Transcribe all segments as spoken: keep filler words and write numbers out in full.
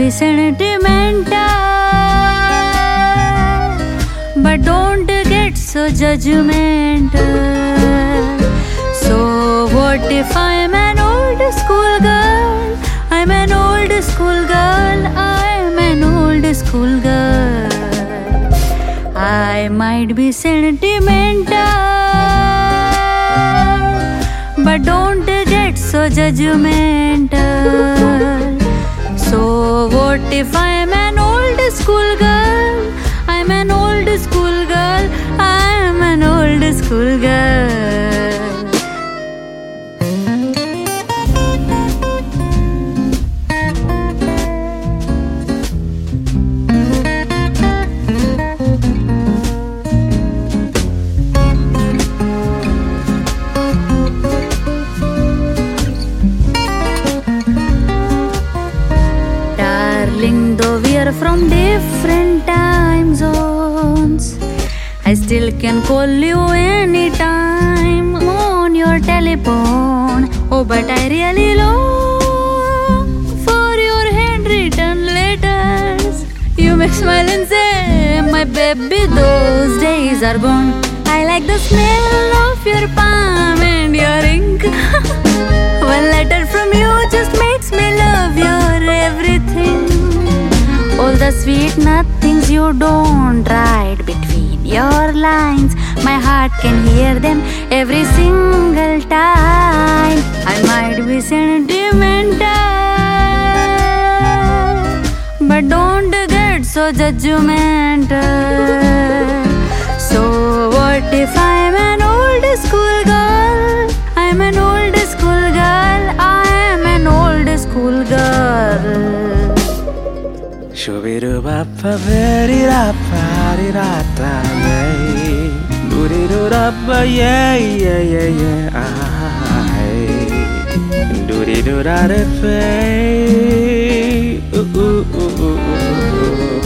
be sentimental, but don't get so judgmental. So what if I'm an old school girl? I'm an old school girl. I'm an old school girl. I might be sentimental, but don't get so judgmental. So what if I'm an old school girl? I'm an old school girl. I'm an old school girl. Darling, though we are from different time zones, I still can call you anytime on your telephone. Oh, but I really long for your handwritten letters. You make smile and say, my baby, those days are gone. I like the smell of your palm and your ink. One letter from you just makes me love your everything. All the sweet nothings you don't write between your lines, my heart can hear them every single time. I might be sentimental, but don't get so judgmental. So what if I'm an old school girl? I'm an old school girl. I'm an old school girl. Shubidu bapa very rapa di rata bay, do rapa yeah yeah yeah yeah ay, do do da de fay, ooh ooh ooh ooh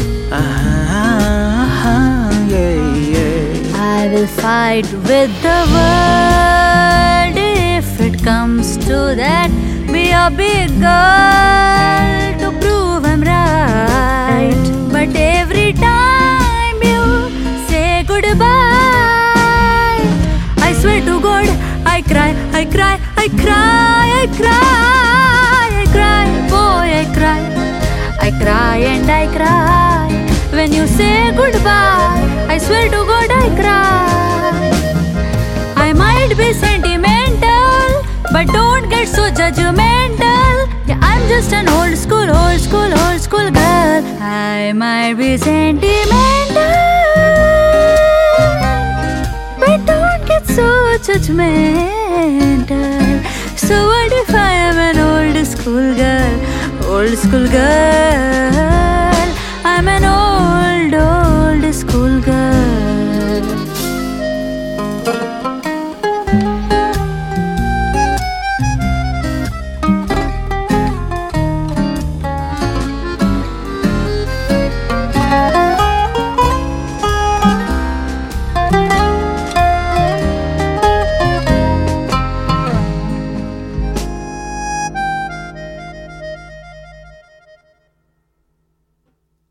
ah yeah yeah. I will fight with the world if it comes to that. Be a big girl to prove I'm right. But every time you say goodbye, I swear to God, I cry, I cry, I cry, I cry, I cry, boy, I cry, I cry and I cry. When you say goodbye, I swear to God, I cry. I might be sentimental, but don't get so judgmental. Yeah, I'm just an old school, old school, old school girl. I might be sentimental, but don't get so judgmental. So what if I am an old school girl, old school girl?